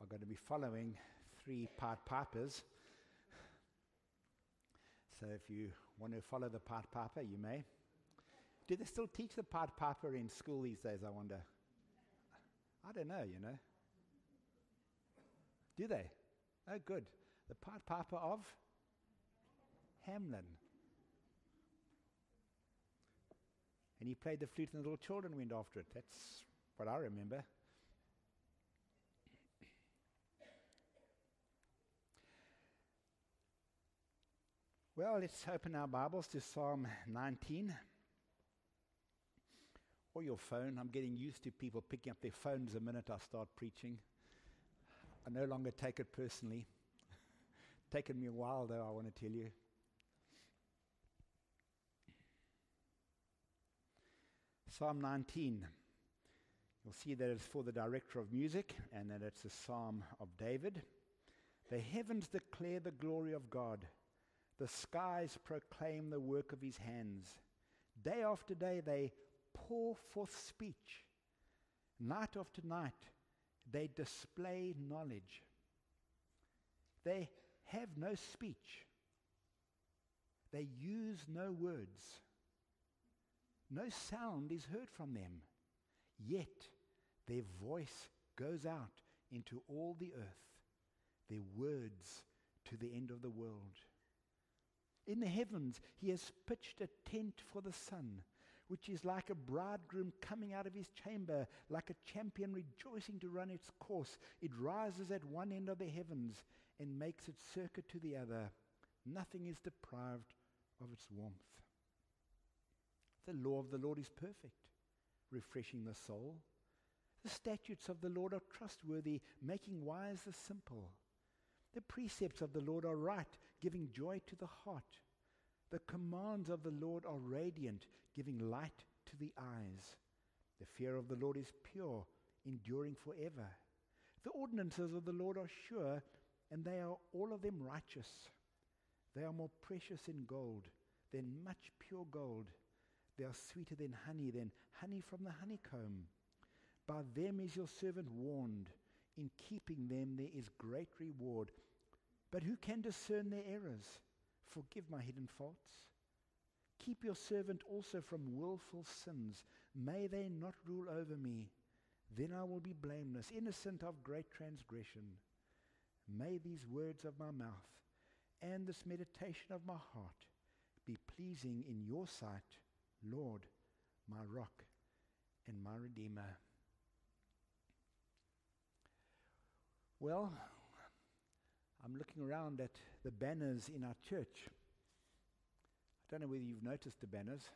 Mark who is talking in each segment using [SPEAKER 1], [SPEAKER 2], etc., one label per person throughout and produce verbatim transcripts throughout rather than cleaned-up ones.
[SPEAKER 1] are going to be following three Pied Pipers. So if you want to follow the Pied Piper, you may. Do they still teach the Pied Piper in school these days, I wonder? I don't know, you know. Do they? Oh, good. The Pied Piper of Hamelin. And he played the flute and the little children went after it. That's what I remember. Well, let's open our Bibles to Psalm nineteen. Or your phone. I'm getting used to people picking up their phones the minute I start preaching. I no longer take it personally. Taken me a while, though, I want to tell you. Psalm nineteen. You'll see that it's for the director of music and that it's a psalm of David. The heavens declare the glory of God. The skies proclaim the work of his hands. Day after day they pour forth speech. Night after night they display knowledge. They have no speech. They use no words. No sound is heard from them. Yet their voice goes out into all the earth, their words to the end of the world. In the heavens he has pitched a tent for the sun, which is like a bridegroom coming out of his chamber, like a champion rejoicing to run its course. It rises at one end of the heavens and makes its circuit to the other. Nothing is deprived of its warmth. The law of the Lord is perfect, refreshing the soul. The statutes of the Lord are trustworthy, making wise the simple. The precepts of the Lord are right, giving joy to the heart. The commands of the Lord are radiant, giving light to the eyes. The fear of the Lord is pure, enduring forever. The ordinances of the Lord are sure, and they are all of them righteous. They are more precious than gold, than much pure gold. They are sweeter than honey, than honey from the honeycomb. By them is your servant warned. In keeping them there is great reward. But who can discern their errors? Forgive my hidden faults. Keep your servant also from willful sins. May they not rule over me. Then I will be blameless, innocent of great transgression. May these words of my mouth and this meditation of my heart be pleasing in your sight, Lord, my rock and my redeemer. Well, I'm looking around at the banners in our church. I don't know whether you've noticed the banners.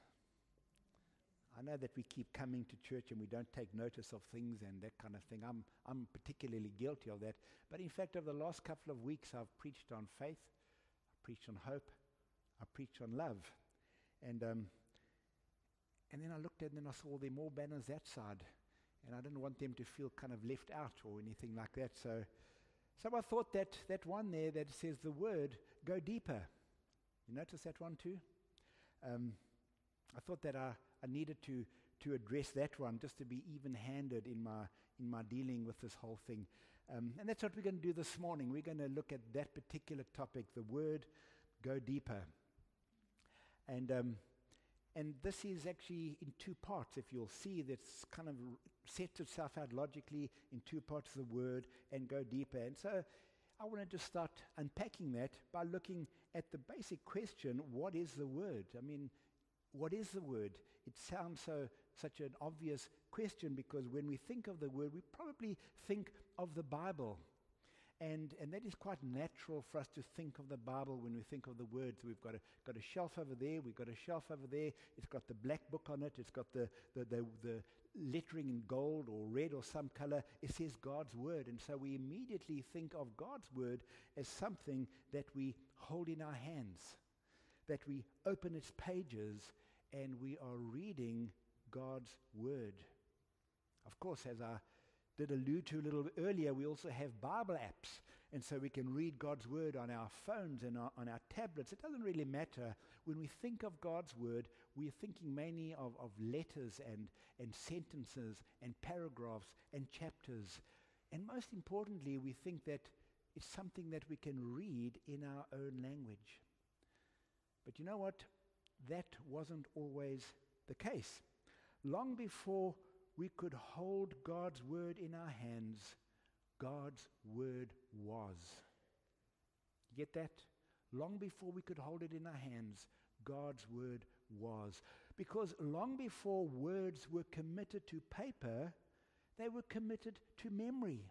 [SPEAKER 1] I know that we keep coming to church and we don't take notice of things and that kind of thing. I'm I'm particularly guilty of that. But in fact, over the last couple of weeks, I've preached on faith, I preached on hope, I preached on love. And um, and then I looked at them and I saw there are more banners that side. And I didn't want them to feel kind of left out or anything like that. So so I thought that that one there that says the word, go deeper. You notice that one too? Um, I thought that I, I needed to to address that one just to be even-handed in my in my dealing with this whole thing. Um, and that's what we're going to do this morning. We're going to look at that particular topic, the word, go deeper. And um, And this is actually in two parts. If you'll see, that's kind of sets itself out logically in two parts of the word and go deeper. And so I wanted to start unpacking that by looking at the basic question, what is the word? I mean, what is the word? It sounds so such an obvious question because when we think of the word, we probably think of the Bible. And and that is quite natural for us to think of the Bible when we think of the words. We've got a got a shelf over there. We've got a shelf over there. It's got the black book on it. It's got the the the, the lettering in gold or red or some color. It says God's word, and so we immediately think of God's word as something that we hold in our hands, that we open its pages, and we are reading God's word. Of course, as I did allude to a little bit earlier, we also have Bible apps, and so we can read God's word on our phones and our, on our tablets. It doesn't really matter. When we think of God's word, we're thinking mainly of, of letters and, and sentences and paragraphs and chapters. And most importantly, we think that it's something that we can read in our own language. But you know what? That wasn't always the case. Long before we could hold God's word in our hands, God's word was. Get that? Long before we could hold it in our hands, God's word was. Because long before words were committed to paper, they were committed to memory.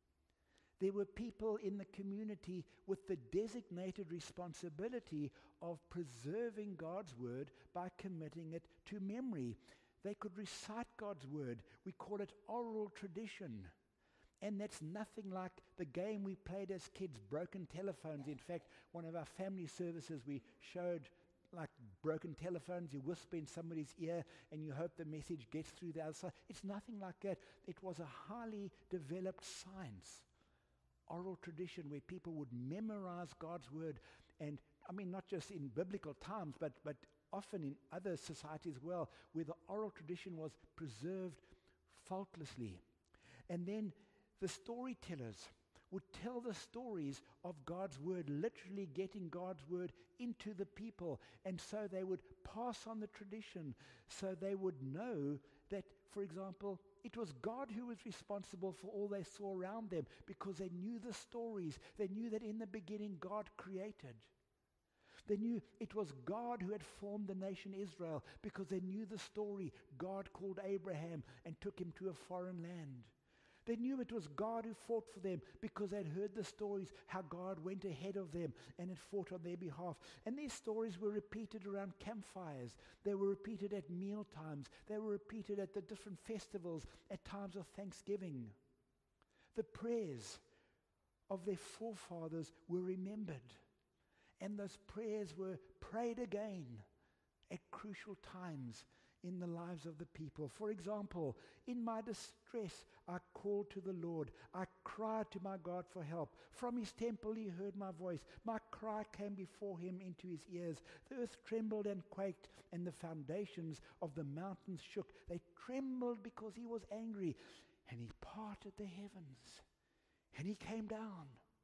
[SPEAKER 1] There were people in the community with the designated responsibility of preserving God's word by committing it to memory. They could recite God's word. We call it oral tradition. And that's nothing like the game we played as kids, broken telephones. In fact, one of our family services, we showed like broken telephones. You whisper in somebody's ear and you hope the message gets through the other side. It's nothing like that. It was a highly developed science. Oral tradition where people would memorize God's word. And I mean, not just in biblical times, but, but often in other societies as well, where the oral tradition was preserved faultlessly. And then the storytellers would tell the stories of God's word, literally getting God's word into the people. And so they would pass on the tradition, so they would know that, for example, it was God who was responsible for all they saw around them, because they knew the stories. They knew that in the beginning God created. They knew it was God who had formed the nation Israel, because they knew the story. God called Abraham and took him to a foreign land. They knew it was God who fought for them, because they'd heard the stories, how God went ahead of them and had fought on their behalf. And these stories were repeated around campfires. They were repeated at meal times. They were repeated at the different festivals, at times of Thanksgiving. The prayers of their forefathers were remembered. And those prayers were prayed again at crucial times in the lives of the people. For example, in my distress, I called to the Lord. I cried to my God for help. From his temple he heard my voice. My cry came before him into his ears. The earth trembled and quaked, and the foundations of the mountains shook. They trembled because he was angry, and he parted the heavens, and he came down.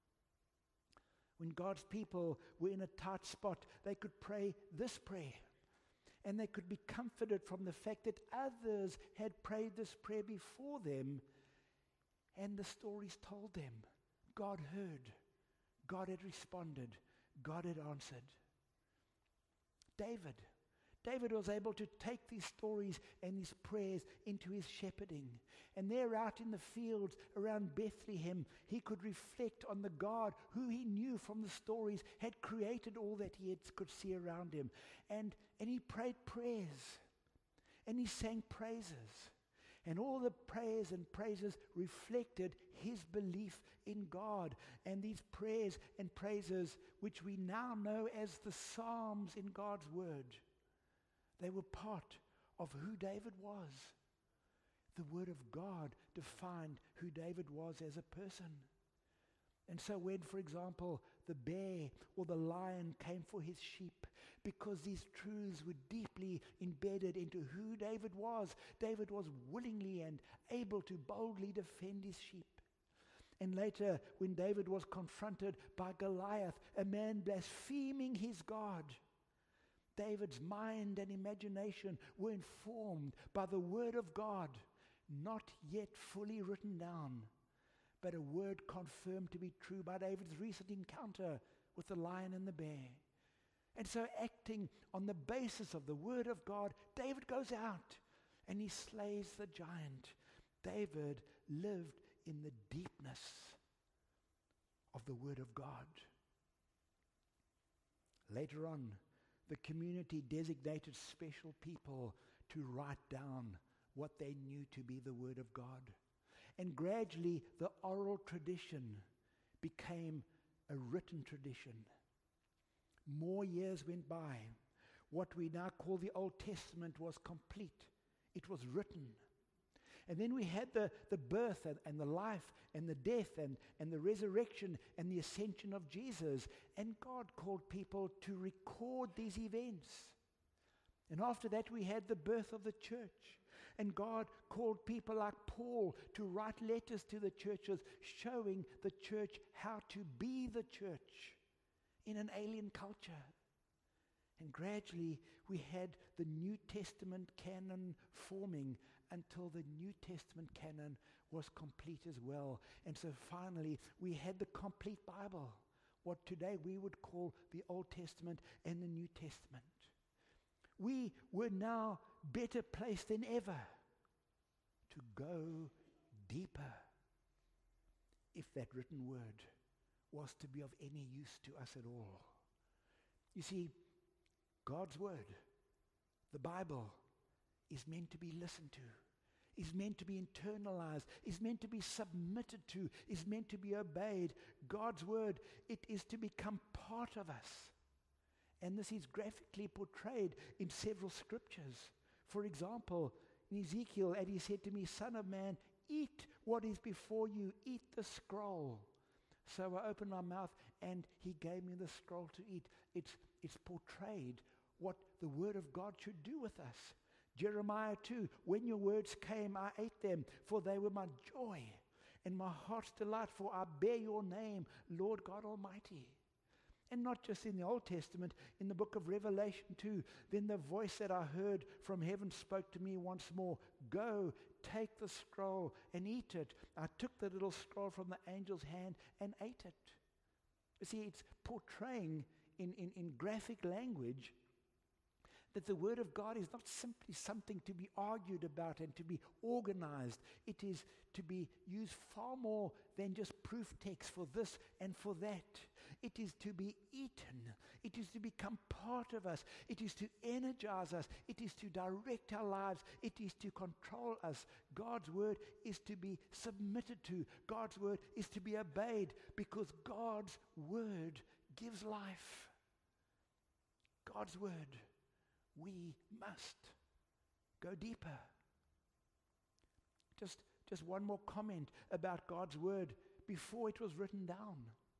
[SPEAKER 1] When God's people were in a tight spot, they could pray this prayer. And they could be comforted from the fact that others had prayed this prayer before them, and the stories told them God heard, God had responded, God had answered. David. David was able to take these stories and these prayers into his shepherding. And there out in the fields around Bethlehem, he could reflect on the God who he knew from the stories had created all that he had, could see around him. And, and he prayed prayers. And he sang praises. And all the prayers and praises reflected his belief in God. And these prayers and praises, which we now know as the Psalms in God's word, they were part of who David was. The word of God defined who David was as a person. And so when, for example, the bear or the lion came for his sheep, because these truths were deeply embedded into who David was, David was willingly and able to boldly defend his sheep. And later, when David was confronted by Goliath, a man blaspheming his God, David's mind and imagination were informed by the word of God, not yet fully written down, but a word confirmed to be true by David's recent encounter with the lion and the bear. And so, acting on the basis of the word of God, David goes out and he slays the giant. David lived in the deepness of the word of God. Later on, the community designated special people to write down what they knew to be the word of God. And gradually, the oral tradition became a written tradition. More years went by. What we now call the Old Testament was complete. It was written. And then we had the, the birth and, and the life and the death and, and the resurrection and the ascension of Jesus. And God called people to record these events. And after that we had the birth of the church. And God called people like Paul to write letters to the churches, showing the church how to be the church in an alien culture. And gradually we had the New Testament canon forming until the New Testament canon was complete as well. And so finally we had the complete Bible, what today we would call the Old Testament and the New Testament. We were now better placed than ever to go deeper if that written word was to be of any use to us at all. You see, God's word, the Bible, is meant to be listened to, is meant to be internalized, is meant to be submitted to, is meant to be obeyed. God's word, it is to become part of us. And this is graphically portrayed in several scriptures. For example, in Ezekiel, and he said to me, Son of man, eat what is before you, eat the scroll. So I opened my mouth and he gave me the scroll to eat. It's, it's portrayed what the word of God should do with us. Jeremiah two, when your words came, I ate them, for they were my joy and my heart's delight, for I bear your name, Lord God Almighty. And not just in the Old Testament, in the book of Revelation too. Then the voice that I heard from heaven spoke to me once more, go, take the scroll and eat it. I took the little scroll from the angel's hand and ate it. You see, it's portraying in, in, in graphic language that the Word of God is not simply something to be argued about and to be organized. It is to be used far more than just proof text for this and for that. It is to be eaten. It is to become part of us. It is to energize us. It is to direct our lives. It is to control us. God's Word is to be submitted to. God's Word is to be obeyed, because God's Word gives life. God's Word. We must go deeper. Just, just one more comment about God's word before it was written down.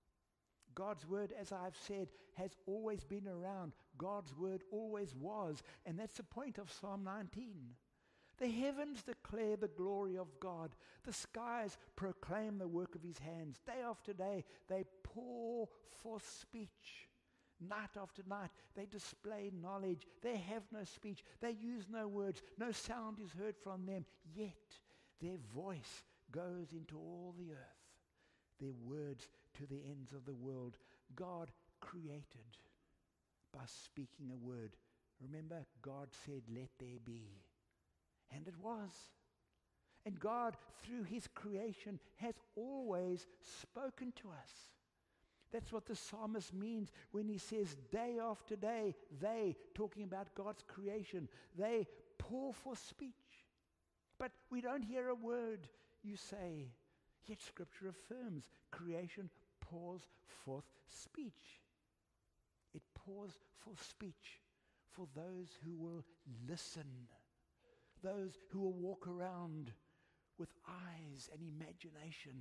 [SPEAKER 1] God's word, as I've said, has always been around. God's word always was. And that's the point of Psalm nineteen. The heavens declare the glory of God. The skies proclaim the work of his hands. Day after day, they pour forth speech. Night after night, they display knowledge. They have no speech. They use no words. No sound is heard from them. Yet their voice goes into all the earth. Their words to the ends of the world. God created by speaking a word. Remember, God said, let there be. And it was. And God, through his creation, has always spoken to us. That's what the psalmist means when he says day after day, they, talking about God's creation, they pour forth speech. But we don't hear a word, you say. Yet Scripture affirms creation pours forth speech. It pours forth speech for those who will listen, those who will walk around with eyes and imagination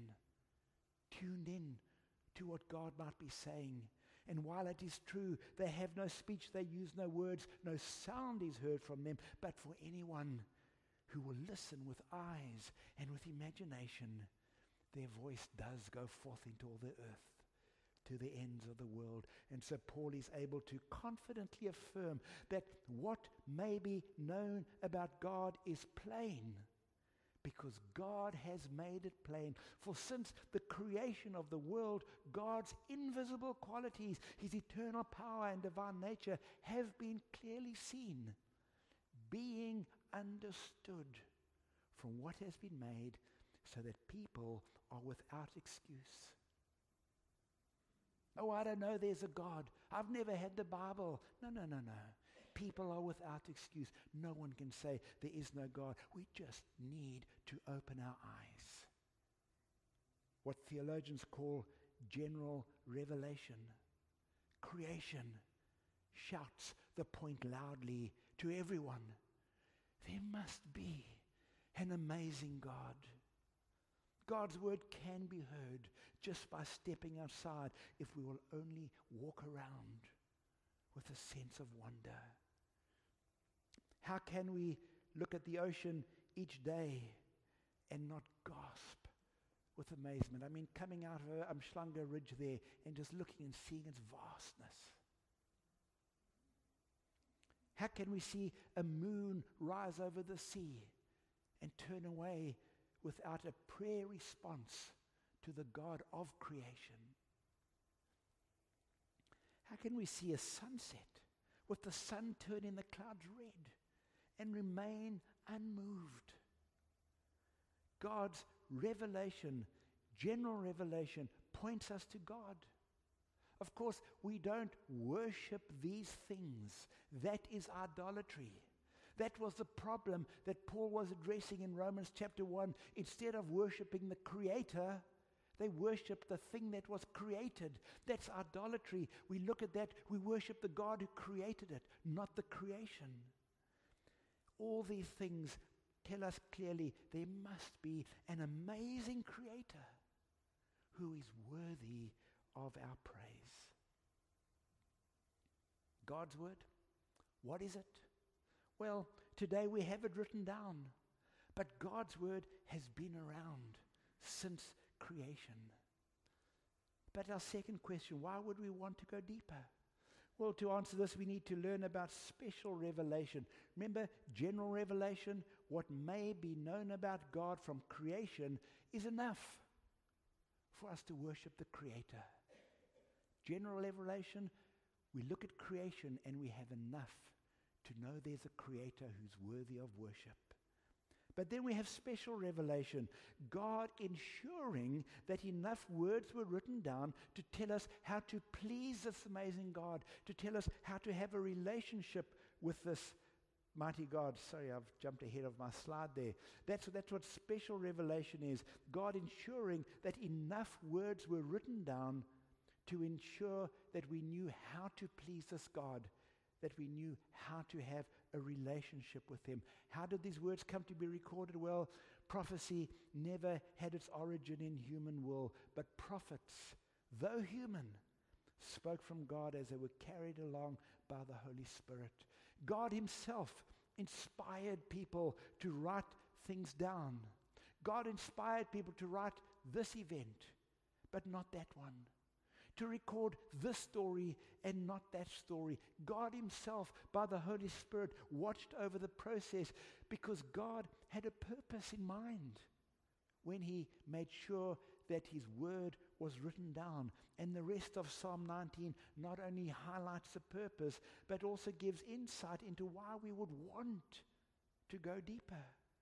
[SPEAKER 1] tuned in to what God might be saying. And while it is true, they have no speech, they use no words, no sound is heard from them, but for anyone who will listen with eyes and with imagination, their voice does go forth into all the earth, to the ends of the world. And so Paul is able to confidently affirm that what may be known about God is plain, because God has made it plain. For since the creation of the world, God's invisible qualities, his eternal power and divine nature, have been clearly seen, being understood from what has been made, so that people are without excuse. Oh, I don't know there's a God. I've never had the Bible. No, no, no, no. People are without excuse. No one can say there is no God. We just need to open our eyes. What theologians call general revelation. Creation shouts the point loudly to everyone. There must be an amazing God. God's word can be heard just by stepping outside, if we will only walk around with a sense of wonder. How can we look at the ocean each day and not gasp with amazement? I mean, coming out of uh, Umhlanga Ridge there and just looking and seeing its vastness. How can we see a moon rise over the sea and turn away without a prayer response to the God of creation? How can we see a sunset with the sun turning the clouds red and remain unmoved? God's revelation, general revelation, points us to God. Of course, we don't worship these things. That is idolatry. That was the problem that Paul was addressing in Romans chapter one. Instead of worshiping the Creator, they worshiped the thing that was created. That's idolatry. We look at that, we worship the God who created it, not the creation. All these things tell us clearly there must be an amazing Creator who is worthy of our praise. God's word, what is it? Well, today we have it written down, but God's word has been around since creation. But our second question, why would we want to go deeper? Well, to answer this, we need to learn about special revelation. Remember, general revelation, what may be known about God from creation, is enough for us to worship the Creator. General revelation, we look at creation and we have enough to know there's a Creator who's worthy of worship. But then we have special revelation, God ensuring that enough words were written down to tell us how to please this amazing God, to tell us how to have a relationship with this mighty God. Sorry, I've jumped ahead of my slide there. That's, that's what special revelation is. God ensuring that enough words were written down to ensure that we knew how to please this God, that we knew how to have a relationship with Him. How did these words come to be recorded? Well, prophecy never had its origin in human will, but prophets, though human, spoke from God as they were carried along by the Holy Spirit. God Himself inspired people to write things down. God inspired people to write this event, but not that one. To record this story and not that story. God Himself, by the Holy Spirit, watched over the process because God had a purpose in mind when He made sure that His word was written down. And the rest of Psalm nineteen not only highlights the purpose, but also gives insight into why we would want to go deeper.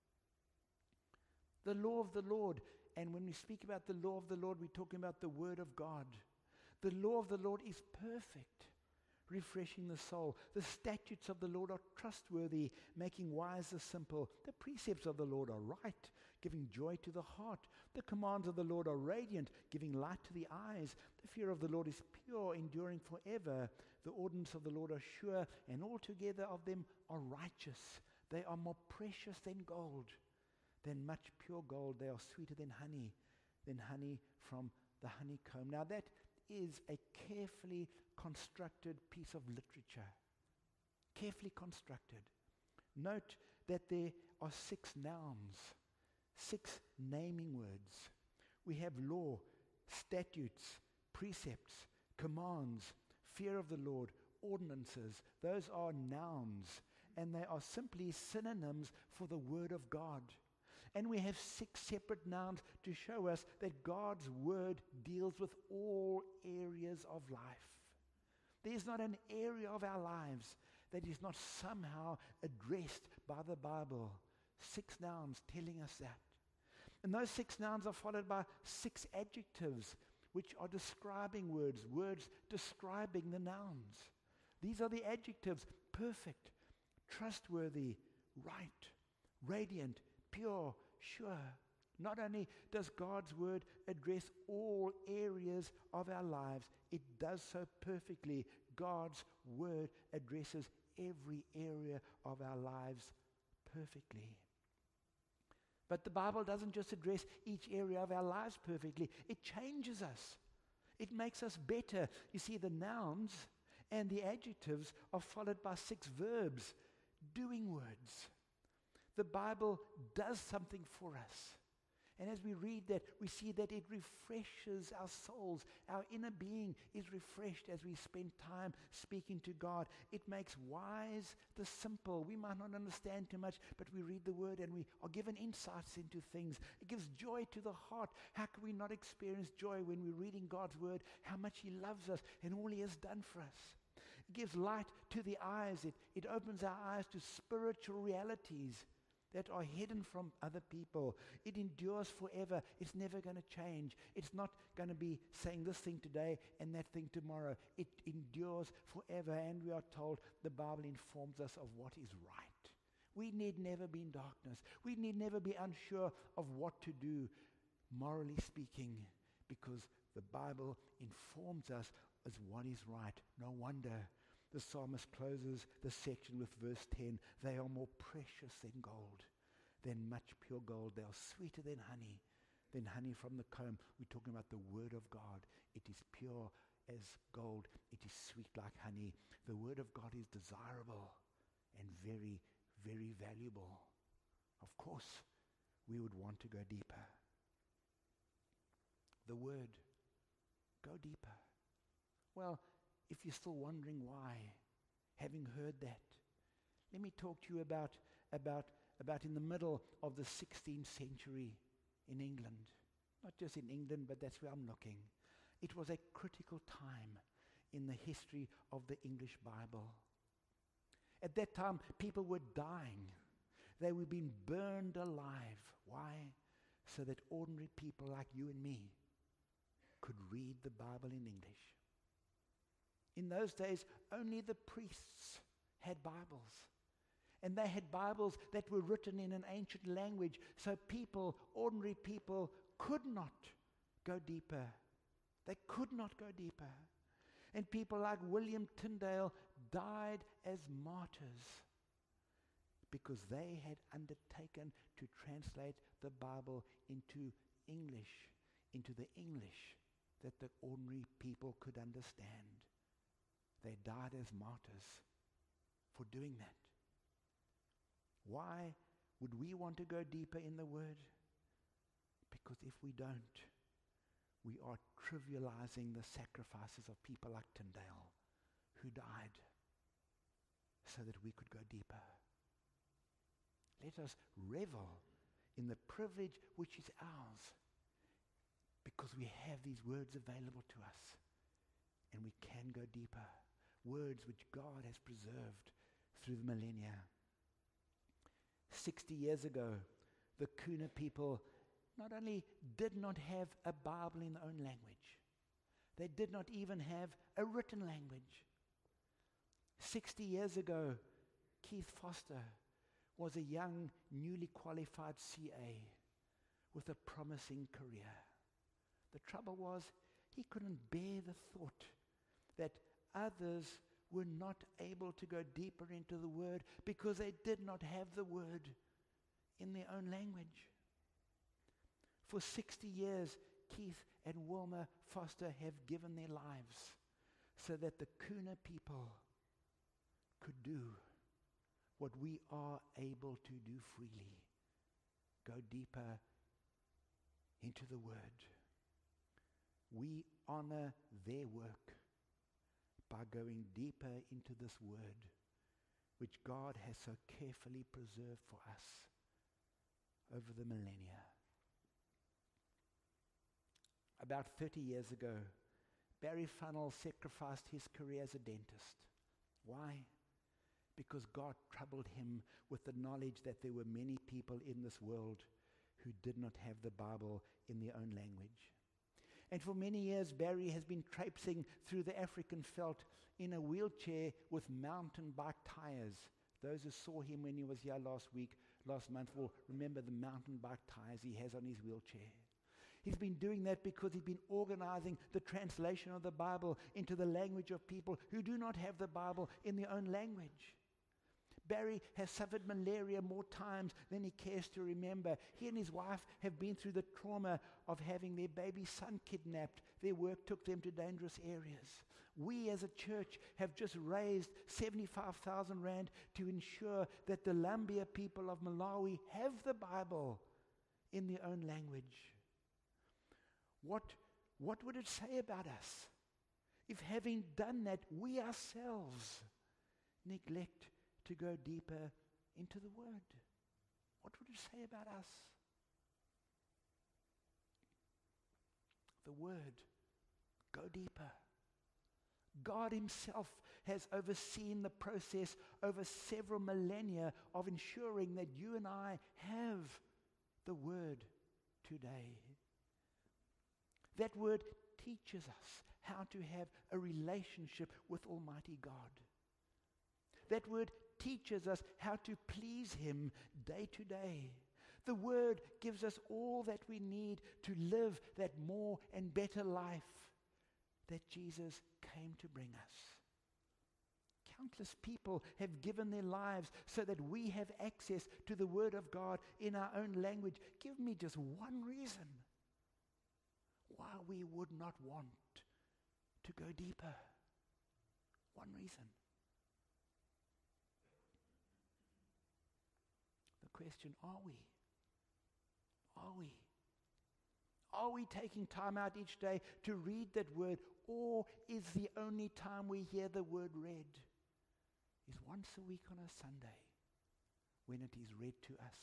[SPEAKER 1] The law of the Lord, and when we speak about the law of the Lord, we're talking about the word of God. The law of the Lord is perfect, refreshing the soul. The statutes of the Lord are trustworthy, making wise the simple. The precepts of the Lord are right, giving joy to the heart. The commands of the Lord are radiant, giving light to the eyes. The fear of the Lord is pure, enduring forever. The ordinances of the Lord are sure, and altogether of them are righteous. They are more precious than gold, than much pure gold. They are sweeter than honey, than honey from the honeycomb. Now that is a carefully constructed piece of literature. Carefully constructed. Note that there are six nouns, six naming words. We have law, statutes, precepts, commands, fear of the Lord, ordinances. Those are nouns, and they are simply synonyms for the word of God. And we have six separate nouns to show us that God's word deals with all areas of life. There's not an area of our lives that is not somehow addressed by the Bible. Six nouns telling us that. And those six nouns are followed by six adjectives, which are describing words, words describing the nouns. These are the adjectives: perfect, trustworthy, right, radiant, pure, sure. Not only does God's word address all areas of our lives, it does so perfectly. God's word addresses every area of our lives perfectly. But the Bible doesn't just address each area of our lives perfectly. It changes us. It makes us better. You see, the nouns and the adjectives are followed by six verbs, doing words. The Bible does something for us. And as we read that, we see that it refreshes our souls. Our inner being is refreshed as we spend time speaking to God. It makes wise the simple. We might not understand too much, but we read the Word and we are given insights into things. It gives joy to the heart. How can we not experience joy when we're reading God's Word, how much He loves us and all He has done for us? It gives light to the eyes. It, it opens our eyes to spiritual realities that are hidden from other people. It endures forever. It's never going to change. It's not going to be saying this thing today and that thing tomorrow. It endures forever, and we are told the Bible informs us of what is right. We need never be in darkness. We need never be unsure of what to do, morally speaking, because the Bible informs us as what is right. No wonder the psalmist closes the section with verse ten. They are more precious than gold, than much pure gold. They are sweeter than honey, than honey from the comb. We're talking about the Word of God. It is pure as gold. It is sweet like honey. The Word of God is desirable and very, very valuable. Of course, we would want to go deeper. The Word, go deeper. Well, if you're still wondering why, having heard that, let me talk to you about, about, about in the middle of the sixteenth century in England. Not just in England, but that's where I'm looking. It was a critical time in the history of the English Bible. At that time, people were dying. They were being burned alive. Why? So that ordinary people like you and me could read the Bible in English. In those days, only the priests had Bibles. And they had Bibles that were written in an ancient language, so people, ordinary people, could not go deeper. They could not go deeper. And people like William Tyndale died as martyrs because they had undertaken to translate the Bible into English, into the English that the ordinary people could understand. They died as martyrs for doing that. Why would we want to go deeper in the Word? Because if we don't, we are trivializing the sacrifices of people like Tyndale who died so that we could go deeper. Let us revel in the privilege which is ours because we have these words available to us and we can go deeper. Words which God has preserved through the millennia. Sixty years ago, the Kuna people not only did not have a Bible in their own language, they did not even have a written language. Sixty years ago, Keith Foster was a young, newly qualified C A with a promising career. The trouble was, he couldn't bear the thought that others were not able to go deeper into the Word because they did not have the Word in their own language. For sixty years, Keith and Wilma Foster have given their lives so that the Kuna people could do what we are able to do freely. Go deeper into the Word. We honor their work by going deeper into this Word, which God has so carefully preserved for us over the millennia. About thirty years ago, Barry Funnell sacrificed his career as a dentist. Why? Because God troubled him with the knowledge that there were many people in this world who did not have the Bible in their own language. And for many years, Barry has been traipsing through the African veldt in a wheelchair with mountain bike tires. Those who saw him when he was here last week, last month, will remember the mountain bike tires he has on his wheelchair. He's been doing that because he's been organizing the translation of the Bible into the language of people who do not have the Bible in their own language. Barry has suffered malaria more times than he cares to remember. He and his wife have been through the trauma of having their baby son kidnapped. Their work took them to dangerous areas. We as a church have just raised seventy-five thousand rand to ensure that the Lambia people of Malawi have the Bible in their own language. What, what would it say about us if, having done that, we ourselves neglect to go deeper into the Word? What would it say about us? The Word. Go deeper. God himself has overseen the process over several millennia of ensuring that you and I have the Word today. That Word teaches us how to have a relationship with Almighty God. That Word teaches us how to please him day to day. The Word gives us all that we need to live that more and better life that Jesus came to bring us. Countless people have given their lives so that we have access to the Word of God in our own language. Give me just one reason why we would not want to go deeper. One reason. The question, are we? Are we? Are we taking time out each day to read that Word, or is the only time we hear the Word read is once a week on a Sunday when it is read to us?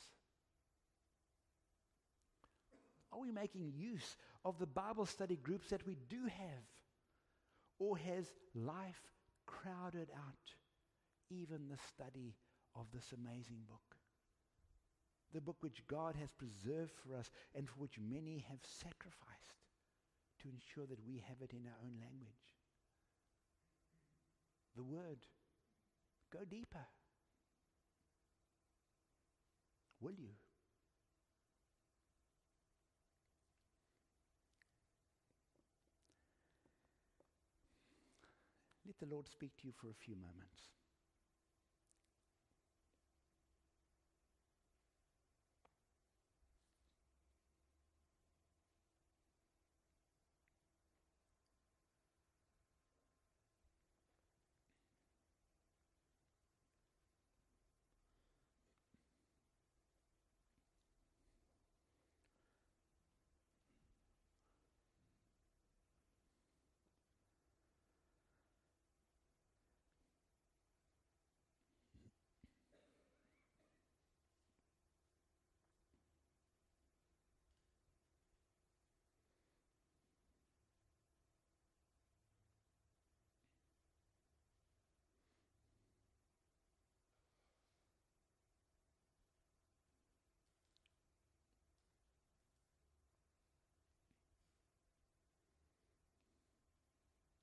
[SPEAKER 1] Are we making use of the Bible study groups that we do have, or has life crowded out even the study of this amazing book? The book which God has preserved for us and for which many have sacrificed to ensure that we have it in our own language. The Word. Go deeper. Will you? Let the Lord speak to you for a few moments.